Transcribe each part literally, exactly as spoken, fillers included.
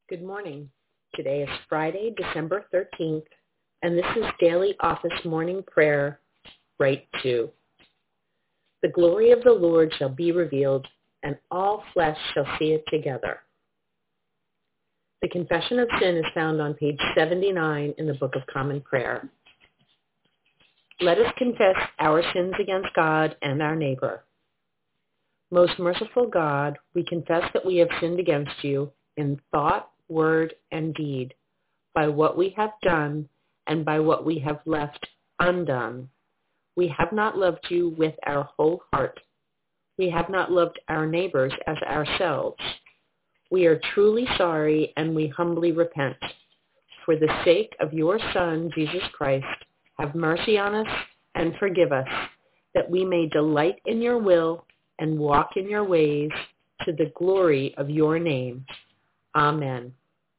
Good morning. Today is Friday, December thirteenth, and this is Daily Office Morning Prayer, Rite two. The glory of the Lord shall be revealed, and all flesh shall see it together. The Confession of Sin is found on page seventy-nine in the Book of Common Prayer. Let us confess our sins against God and our neighbor. Most merciful God, we confess that we have sinned against you in thought, word, and deed, by what we have done and by what we have left undone. We have not loved you with our whole heart. We have not loved our neighbors as ourselves. We are truly sorry and we humbly repent. For the sake of your Son, Jesus Christ, have mercy on us and forgive us, that we may delight in your will and walk in your ways to the glory of your name. Amen.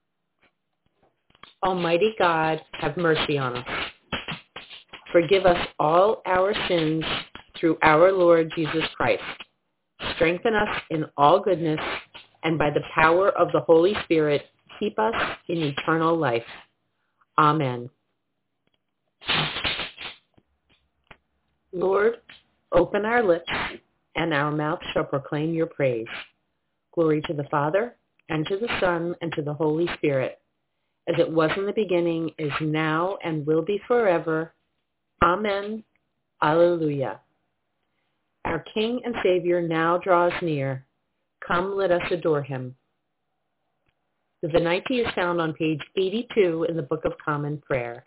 Almighty God, have mercy on us. Forgive us all our sins through our Lord Jesus Christ. Strengthen us in all goodness, and by the power of the Holy Spirit, keep us in eternal life. Amen. Lord, open our lips, and our mouth shall proclaim your praise. Glory to the Father, and to the Son, and to the Holy Spirit, as it was in the beginning, is now, and will be forever. Amen. Alleluia. Our King and Savior now draws near. Come, let us adore him. The Venite is found on page eighty-two in the Book of Common Prayer.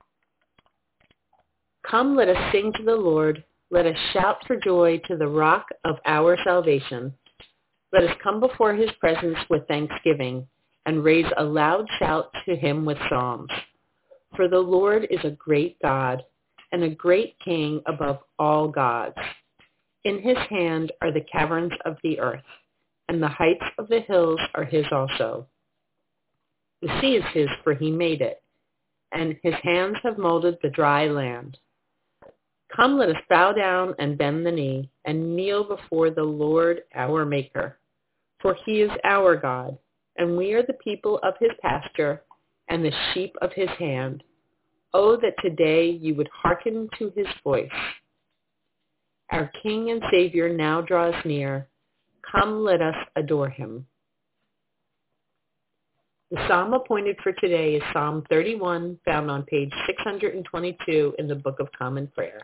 Come, let us sing to the Lord. Let us shout for joy to the rock of our salvation. Let us come before his presence with thanksgiving and raise a loud shout to him with psalms. For the Lord is a great God and a great King above all gods. In his hand are the caverns of the earth, and the heights of the hills are his also. The sea is his, for he made it, and his hands have molded the dry land. Come, let us bow down and bend the knee, and kneel before the Lord our Maker. For he is our God, and we are the people of his pasture, and the sheep of his hand. Oh, that today you would hearken to his voice. Our King and Savior now draws near. Come, let us adore him. The psalm appointed for today is Psalm thirty-one, found on page six hundred twenty-two in the Book of Common Prayer.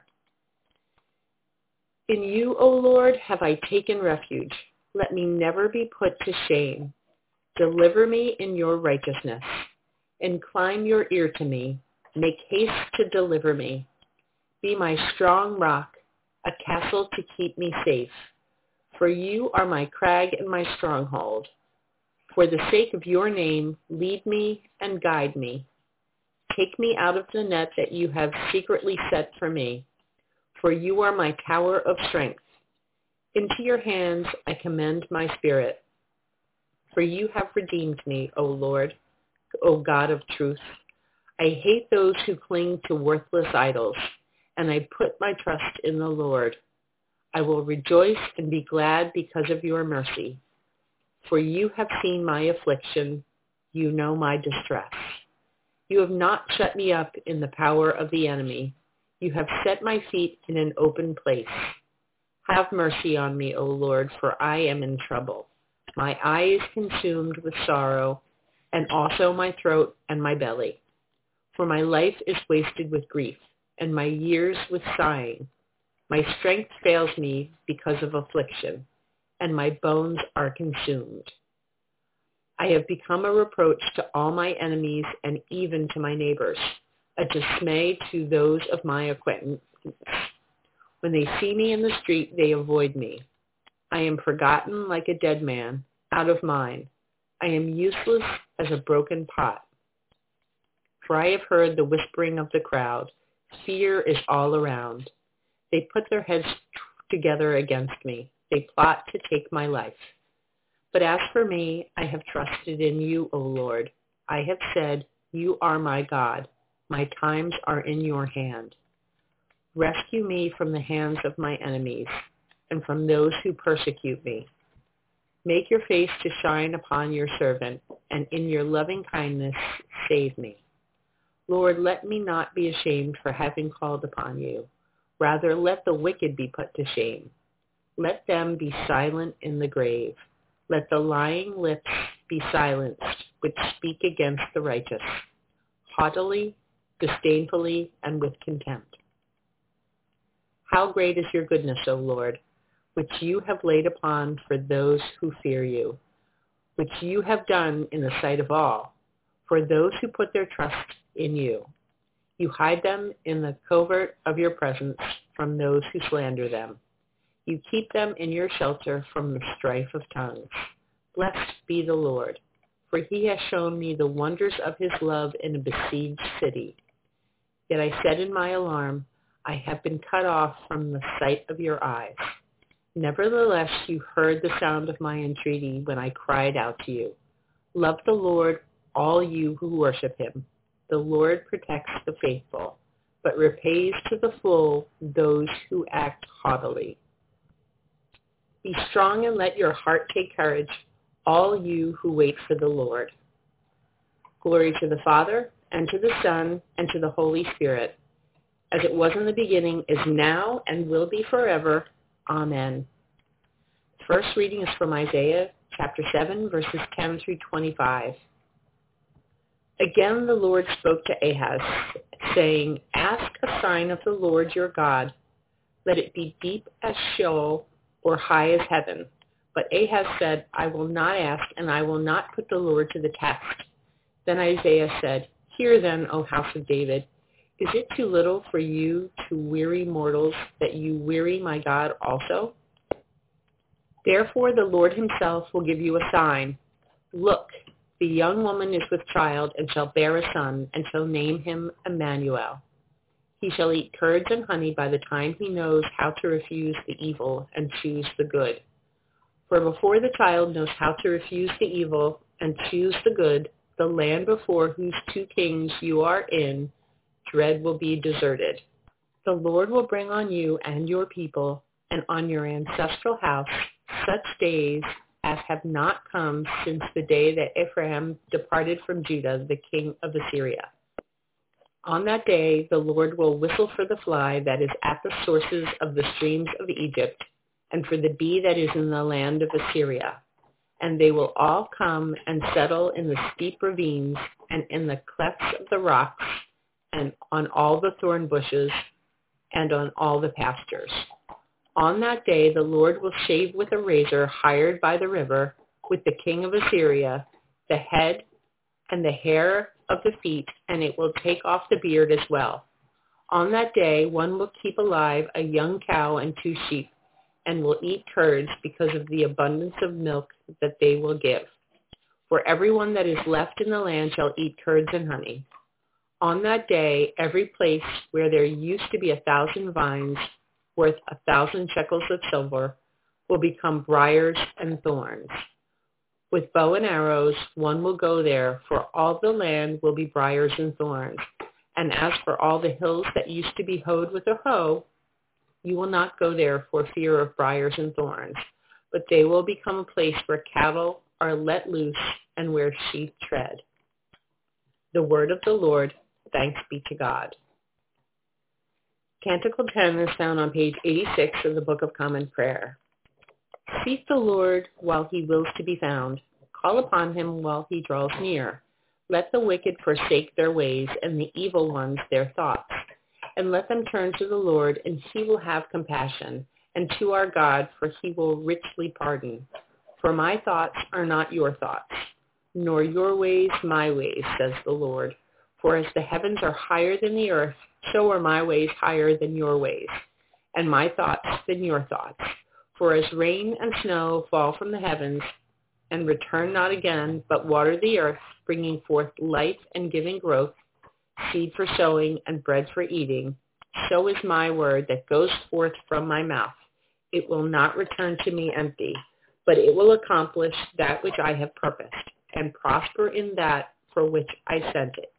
In you, O Lord, have I taken refuge. Let me never be put to shame. Deliver me in your righteousness. Incline your ear to me. Make haste to deliver me. Be my strong rock, a castle to keep me safe. For you are my crag and my stronghold. For the sake of your name, lead me and guide me. Take me out of the net that you have secretly set for me. For you are my tower of strength. Into your hands I commend my spirit. For you have redeemed me, O Lord, O God of truth. I hate those who cling to worthless idols, and I put my trust in the Lord. I will rejoice and be glad because of your mercy. For you have seen my affliction. You know my distress. You have not shut me up in the power of the enemy. You have set my feet in an open place. Have mercy on me, O Lord, for I am in trouble. My eye is consumed with sorrow, and also my throat and my belly. For my life is wasted with grief, and my years with sighing. My strength fails me because of affliction, and my bones are consumed. I have become a reproach to all my enemies and even to my neighbors, a dismay to those of my acquaintance. When they see me in the street, they avoid me. I am forgotten like a dead man, out of mind. I am useless as a broken pot. For I have heard the whispering of the crowd. Fear is all around. They put their heads together against me. They plot to take my life. But as for me, I have trusted in you, O Lord. I have said, you are my God. My times are in your hand. Rescue me from the hands of my enemies and from those who persecute me. Make your face to shine upon your servant and in your loving kindness save me. Lord, let me not be ashamed for having called upon you. Rather, let the wicked be put to shame. Let them be silent in the grave. Let the lying lips be silenced, which speak against the righteous, haughtily, disdainfully, and with contempt. How great is your goodness, O Lord, which you have laid upon for those who fear you, which you have done in the sight of all, for those who put their trust in you. You hide them in the covert of your presence from those who slander them. You keep them in your shelter from the strife of tongues. Blessed be the Lord, for he has shown me the wonders of his love in a besieged city. Yet I said in my alarm, I have been cut off from the sight of your eyes. Nevertheless, you heard the sound of my entreaty when I cried out to you. Love the Lord, all you who worship him. The Lord protects the faithful, but repays to the full those who act haughtily. Be strong and let your heart take courage, all you who wait for the Lord. Glory to the Father, and to the Son, and to the Holy Spirit, as it was in the beginning, is now, and will be forever. Amen. The first reading is from Isaiah chapter seven, verses ten through twenty-five. Again the Lord spoke to Ahaz, saying, Ask a sign of the Lord your God. Let it be deep as Sheol or high as heaven. But Ahaz said, I will not ask, and I will not put the Lord to the test. Then Isaiah said, Hear then, O house of David. Is it too little for you to weary mortals that you weary my God also? Therefore the Lord himself will give you a sign. Look, the young woman is with child and shall bear a son and shall name him Emmanuel. He shall eat curds and honey by the time he knows how to refuse the evil and choose the good. For before the child knows how to refuse the evil and choose the good, the land before whose two kings you are in, dread will be deserted. The Lord will bring on you and your people and on your ancestral house such days as have not come since the day that Ephraim departed from Judah, the king of Assyria. On that day, the Lord will whistle for the fly that is at the sources of the streams of Egypt, and for the bee that is in the land of Assyria. And they will all come and settle in the steep ravines and in the clefts of the rocks and on all the thorn bushes and on all the pastures. On that day, the Lord will shave with a razor hired by the river with the king of Assyria, the head and the hair of the feet, and it will take off the beard as well. On that day, one will keep alive a young cow and two sheep, and will eat curds because of the abundance of milk that they will give. For everyone that is left in the land shall eat curds and honey. On that day, every place where there used to be a thousand vines worth a thousand shekels of silver will become briars and thorns. With bow and arrows, one will go there, for all the land will be briars and thorns. And as for all the hills that used to be hoed with a hoe, you will not go there for fear of briars and thorns, but they will become a place where cattle are let loose and where sheep tread. The word of the Lord. Thanks be to God. Canticle ten is found on page eighty-six of the Book of Common Prayer. Seek the Lord while he wills to be found. Call upon him while he draws near. Let the wicked forsake their ways and the evil ones their thoughts. And let them turn to the Lord, and he will have compassion, and to our God, for he will richly pardon. For my thoughts are not your thoughts, nor your ways my ways, says the Lord. For as the heavens are higher than the earth, so are my ways higher than your ways, and my thoughts than your thoughts. For as rain and snow fall from the heavens, and return not again, but water the earth, bringing forth life and giving growth, seed for sowing and bread for eating, so is my word that goes forth from my mouth. It will not return to me empty, but it will accomplish that which I have purposed, and prosper in that for which I sent it.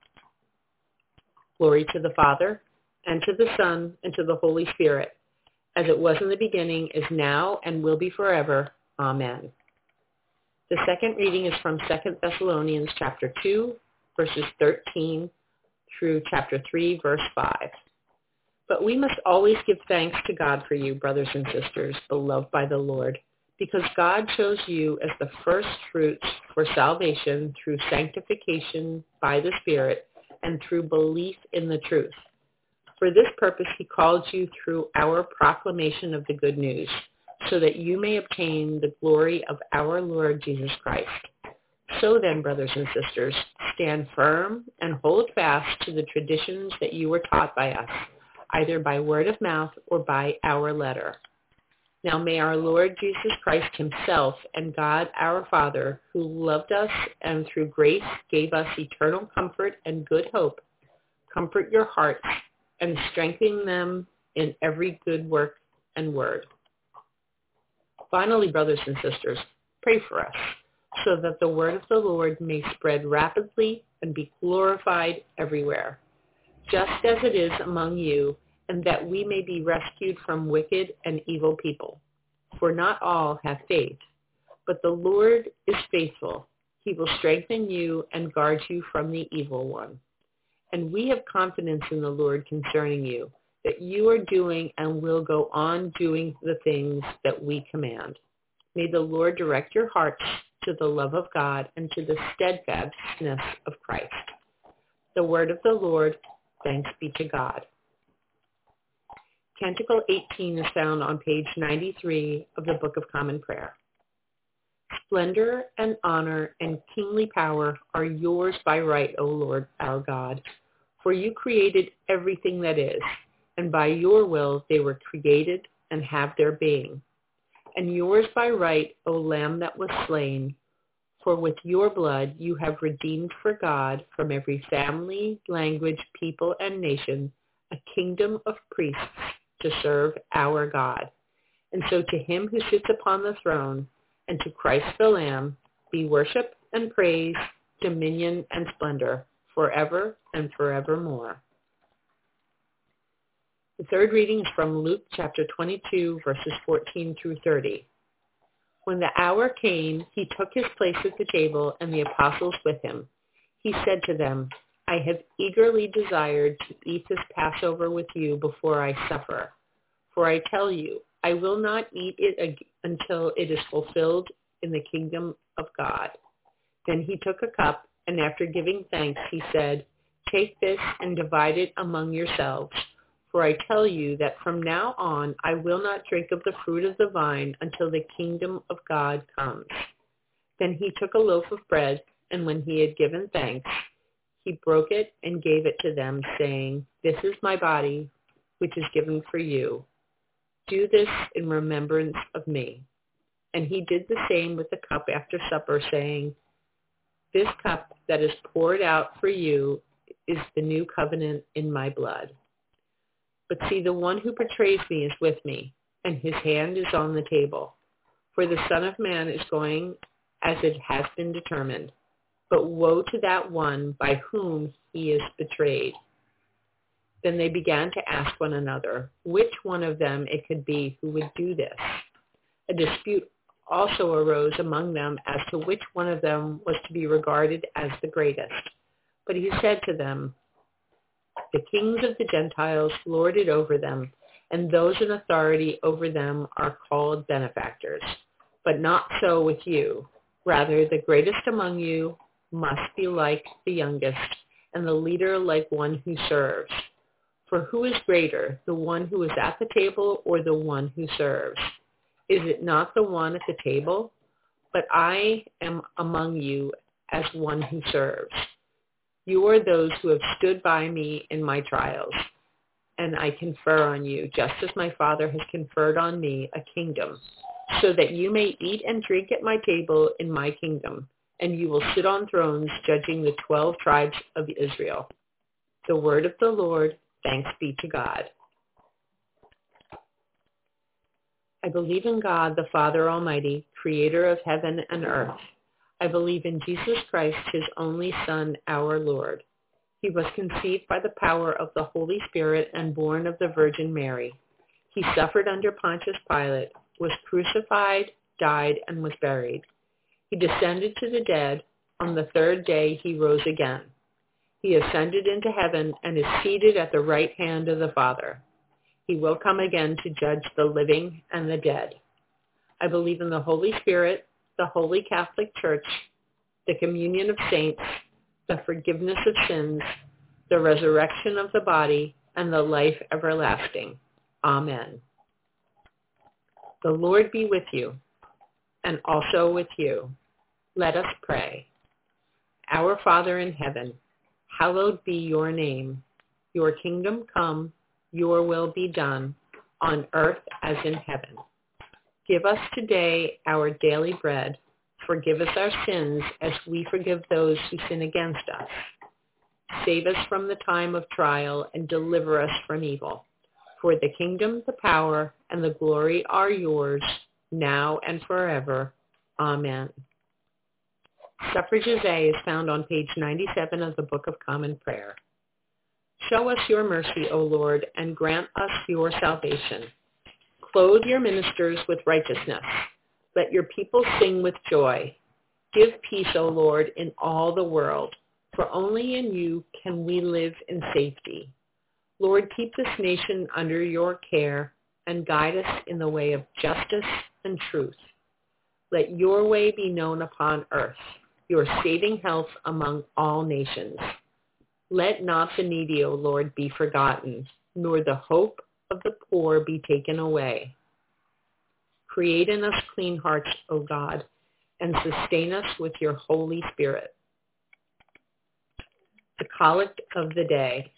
Glory to the Father, and to the Son, and to the Holy Spirit, as it was in the beginning, is now, and will be forever. Amen. The second reading is from Second Thessalonians chapter two, verses thirteen through chapter three, verse five. But we must always give thanks to God for you, brothers and sisters, beloved by the Lord, because God chose you as the first fruits for salvation through sanctification by the Spirit and through belief in the truth. For this purpose he called you through our proclamation of the good news, so that you may obtain the glory of our Lord Jesus Christ. So then, brothers and sisters, stand firm and hold fast to the traditions that you were taught by us, either by word of mouth or by our letter. Now may our Lord Jesus Christ himself and God our Father, who loved us and through grace gave us eternal comfort and good hope, comfort your hearts and strengthen them in every good work and word. Finally, brothers and sisters, pray for us, so that the word of the Lord may spread rapidly and be glorified everywhere, just as it is among you, and that we may be rescued from wicked and evil people. For not all have faith, but the Lord is faithful. He will strengthen you and guard you from the evil one. And we have confidence in the Lord concerning you, that you are doing and will go on doing the things that we command. May the Lord direct your hearts to the love of God and to the steadfastness of Christ. The word of the Lord, thanks be to God. Canticle eighteen is found on page ninety-three of the Book of Common Prayer. Splendor and honor and kingly power are yours by right, O Lord our God, for you created everything that is, and by your will they were created and have their being. And yours by right, O Lamb that was slain, for with your blood you have redeemed for God from every family, language, people, and nation a kingdom of priests to serve our God. And so to him who sits upon the throne and to Christ the Lamb be worship and praise, dominion and splendor forever and forevermore. The third reading is from Luke chapter twenty-two, verses fourteen through thirty. When the hour came, he took his place at the table and the apostles with him. He said to them, I have eagerly desired to eat this Passover with you before I suffer. For I tell you, I will not eat it until it is fulfilled in the kingdom of God. Then he took a cup, and after giving thanks, he said, Take this and divide it among yourselves. For I tell you that from now on I will not drink of the fruit of the vine until the kingdom of God comes. Then he took a loaf of bread, and when he had given thanks, he broke it and gave it to them, saying, This is my body, which is given for you. Do this in remembrance of me. And he did the same with the cup after supper, saying, This cup that is poured out for you is the new covenant in my blood. But see, the one who betrays me is with me, and his hand is on the table. For the Son of Man is going as it has been determined. But woe to that one by whom he is betrayed. Then they began to ask one another which one of them it could be who would do this. A dispute also arose among them as to which one of them was to be regarded as the greatest. But he said to them, The kings of the Gentiles lord it over them, and those in authority over them are called benefactors. But not so with you. Rather, the greatest among you must be like the youngest, and the leader like one who serves. For who is greater, the one who is at the table or the one who serves? Is it not the one at the table? But I am among you as one who serves. You are those who have stood by me in my trials, and I confer on you, just as my Father has conferred on me, a kingdom, so that you may eat and drink at my table in my kingdom, and you will sit on thrones judging the twelve tribes of Israel. The word of the Lord, thanks be to God. I believe in God, the Father Almighty, creator of heaven and earth. I believe in Jesus Christ, his only Son, our Lord. He was conceived by the power of the Holy Spirit and born of the Virgin Mary. He suffered under Pontius Pilate, was crucified, died, and was buried. He descended to the dead. On the third day he rose again. He ascended into heaven and is seated at the right hand of the Father. He will come again to judge the living and the dead. I believe in the Holy Spirit, the Holy Catholic Church, the communion of saints, the forgiveness of sins, the resurrection of the body, and the life everlasting. Amen. The Lord be with you, and also with you. Let us pray. Our Father in heaven, hallowed be your name. Your kingdom come, your will be done, on earth as in heaven. Give us today our daily bread. Forgive us our sins as we forgive those who sin against us. Save us from the time of trial and deliver us from evil. For the kingdom, the power, and the glory are yours, now and forever. Amen. Suffrages A is found on page ninety-seven of the Book of Common Prayer. Show us your mercy, O Lord, and grant us your salvation. Clothe your ministers with righteousness. Let your people sing with joy. Give peace, O Lord, in all the world, for only in you can we live in safety. Lord, keep this nation under your care and guide us in the way of justice and truth. Let your way be known upon earth, your saving health among all nations. Let not the needy, O Lord, be forgotten, nor the hope of the poor be taken away. Create in us clean hearts, O God, and sustain us with your Holy Spirit. The Collect of the Day.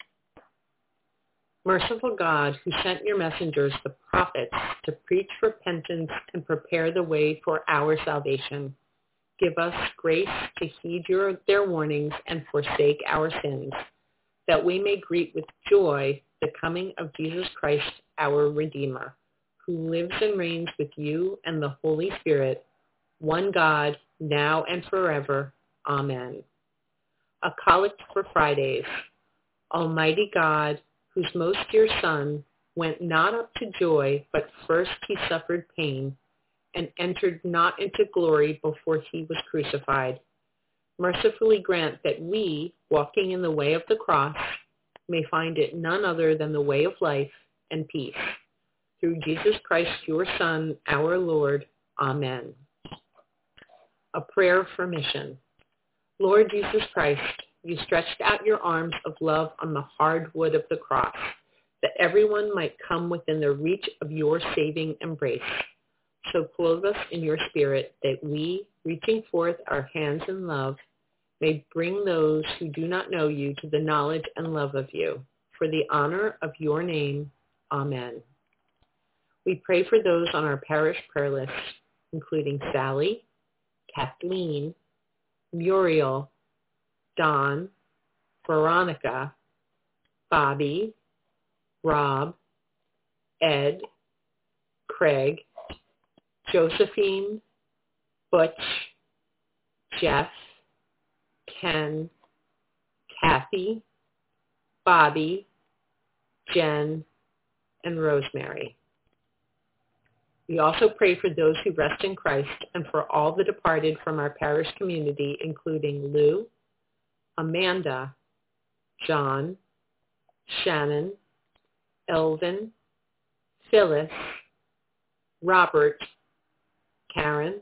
Merciful God, who sent your messengers, the prophets, to preach repentance and prepare the way for our salvation, give us grace to heed your, their warnings and forsake our sins, that we may greet with joy the coming of Jesus Christ, our Redeemer, who lives and reigns with you and the Holy Spirit, one God, now and forever. Amen. A Collect for Fridays. Almighty God, whose most dear Son went not up to joy, but first he suffered pain, and entered not into glory before he was crucified, mercifully grant that we, walking in the way of the cross, may find it none other than the way of life and peace. Through Jesus Christ, your Son, our Lord. Amen. A prayer for mission. Lord Jesus Christ, you stretched out your arms of love on the hard wood of the cross, that everyone might come within the reach of your saving embrace. So clothe us in your Spirit, that we, reaching forth our hands in love, may bring those who do not know you to the knowledge and love of you. For the honor of your name. Amen. We pray for those on our parish prayer list, including Sally, Kathleen, Muriel, Don, Veronica, Bobby, Rob, Ed, Craig, Josephine, Butch, Jeff, Ken, Kathy, Bobby, Jen, and Rosemary. We also pray for those who rest in Christ and for all the departed from our parish community, including Lou, Amanda, John, Shannon, Elvin, Phyllis, Robert, Karen,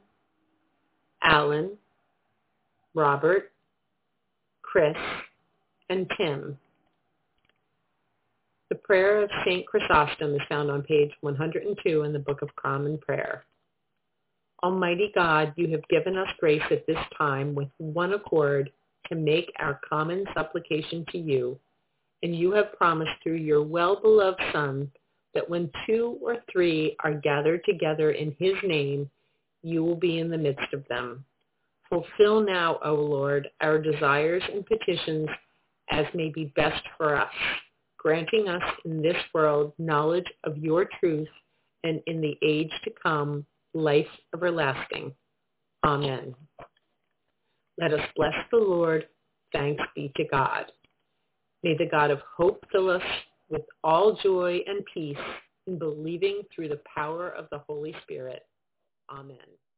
Alan, Robert, Chris, and Tim. The prayer of Saint Chrysostom is found on page one hundred two in the Book of Common Prayer. Almighty God, you have given us grace at this time with one accord to make our common supplication to you, and you have promised through your well-beloved Son that when two or three are gathered together in his name, you will be in the midst of them. Fulfill now, O Lord, our desires and petitions as may be best for us, granting us in this world knowledge of your truth, and in the age to come, life everlasting. Amen. Let us bless the Lord. Thanks be to God. May the God of hope fill us with all joy and peace in believing through the power of the Holy Spirit. Amen.